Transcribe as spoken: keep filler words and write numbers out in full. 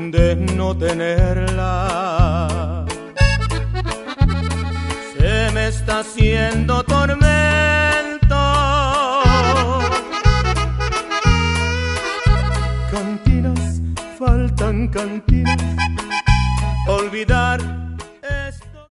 de no tenerla. Se me está haciendo tormento. Cantinas, faltan cantinas, olvidar